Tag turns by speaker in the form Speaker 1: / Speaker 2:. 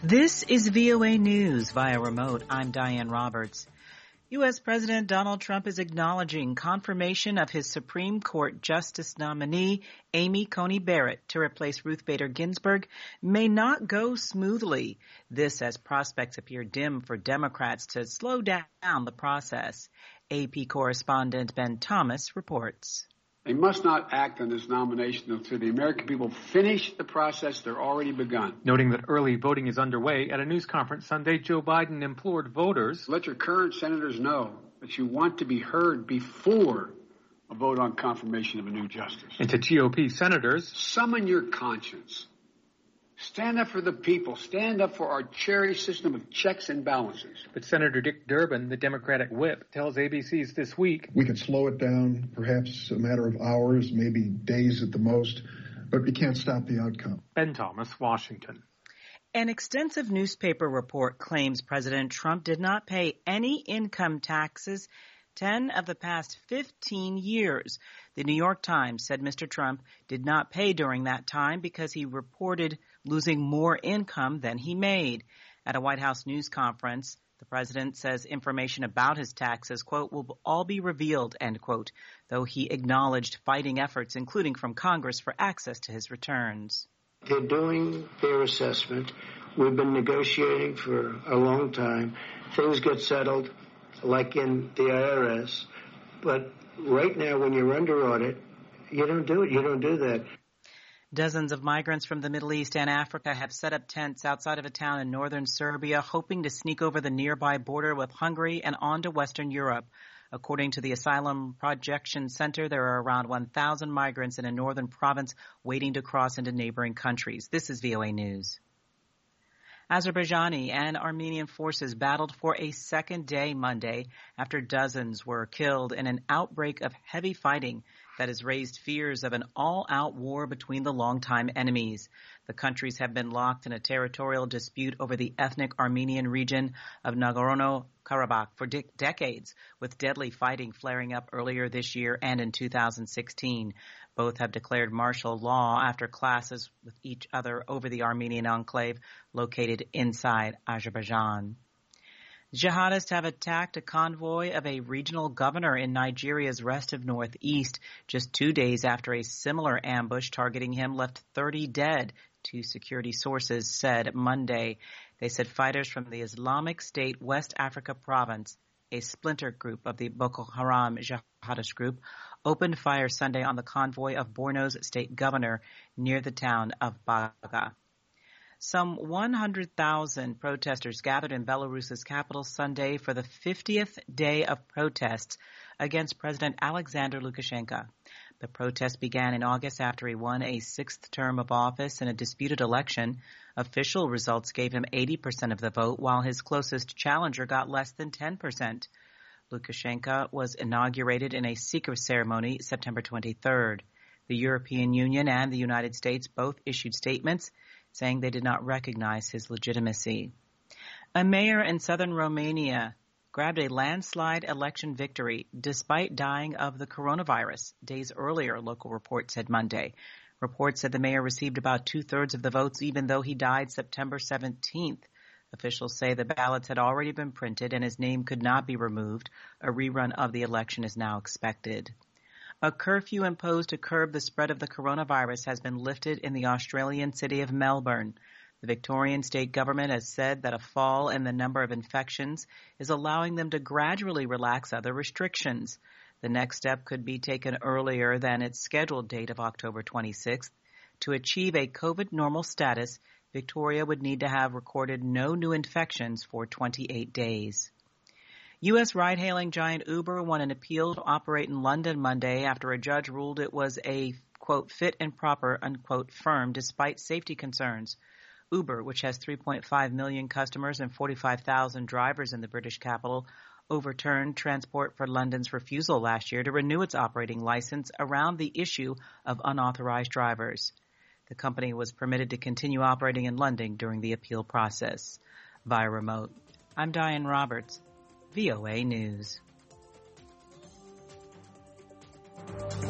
Speaker 1: This is VOA News via remote. I'm Diane Roberts. U.S. President Donald Trump is acknowledging confirmation of his Supreme Court Justice nominee, Amy Coney Barrett, to replace Ruth Bader Ginsburg may not go smoothly. This as prospects appear dim for Democrats to slow down the process. AP correspondent Ben Thomas reports.
Speaker 2: They must not act on this nomination until the American people finish the process they're already begun.
Speaker 3: Noting that early voting is underway, at a news conference Sunday, Joe Biden implored voters,
Speaker 2: let your current senators know that you want to be heard before a vote on confirmation of a new justice.
Speaker 3: And to GOP senators,
Speaker 2: summon your conscience. Stand up for the people. Stand up for our cherished system of checks and balances.
Speaker 3: But Senator Dick Durbin, the Democratic whip, tells ABC's This Week,
Speaker 4: we could slow it down, perhaps a matter of hours, maybe days at the most, but we can't stop the outcome.
Speaker 3: Ben Thomas, Washington.
Speaker 1: An extensive newspaper report claims President Trump did not pay any income taxes 10 of the past 15 years. The New York Times said Mr. Trump did not pay during that time because he reported losing more income than he made. At a White House news conference, the president says information about his taxes, quote, will all be revealed, end quote, though he acknowledged fighting efforts, including from Congress, for access to his returns.
Speaker 5: They're doing their assessment. We've been negotiating for a long time. Things get settled, like in the IRS. But right now, when you're under audit, you don't do it. You don't do that.
Speaker 1: Dozens of migrants from the Middle East and Africa have set up tents outside of a town in northern Serbia, hoping to sneak over the nearby border with Hungary and on to Western Europe. According to the Asylum Projection Center, there are around 1,000 migrants in a northern province waiting to cross into neighboring countries. This is VOA News. Azerbaijani and Armenian forces battled for a second day Monday after dozens were killed in an outbreak of heavy fighting that has raised fears of an all-out war between the longtime enemies. The countries have been locked in a territorial dispute over the ethnic Armenian region of Nagorno-Karabakh for decades, with deadly fighting flaring up earlier this year and in 2016. Both have declared martial law after clashes with each other over the Armenian enclave located inside Azerbaijan. Jihadists have attacked a convoy of a regional governor in Nigeria's restive northeast just 2 days after a similar ambush targeting him left 30 dead, two security sources said Monday. They said fighters from the Islamic State West Africa province, a splinter group of the Boko Haram jihadist group, opened fire Sunday on the convoy of Borno's state governor near the town of Baga. Some 100,000 protesters gathered in Belarus's capital Sunday for the 50th day of protests against President Alexander Lukashenko. The protest began in August after he won a sixth term of office in a disputed election. Official results gave him 80% of the vote, while his closest challenger got less than 10%. Lukashenko was inaugurated in a secret ceremony September 23rd. The European Union and the United States both issued statements saying they did not recognize his legitimacy. A mayor in southern Romania grabbed a landslide election victory despite dying of the coronavirus days earlier, local reports said Monday. Reports said the mayor received about 2/3 of the votes even though he died September 17th. Officials say the ballots had already been printed and his name could not be removed. A rerun of the election is now expected. A curfew imposed to curb the spread of the coronavirus has been lifted in the Australian city of Melbourne. The Victorian state government has said that a fall in the number of infections is allowing them to gradually relax other restrictions. The next step could be taken earlier than its scheduled date of October 26th. To achieve a COVID normal status, Victoria would need to have recorded no new infections for 28 days. U.S. ride-hailing giant Uber won an appeal to operate in London Monday after a judge ruled it was a, quote, fit and proper, unquote, firm despite safety concerns. Uber, which has 3.5 million customers and 45,000 drivers in the British capital, overturned Transport for London's refusal last year to renew its operating license around the issue of unauthorized drivers. The company was permitted to continue operating in London during the appeal process. Via remote, I'm Diane Roberts, VOA News.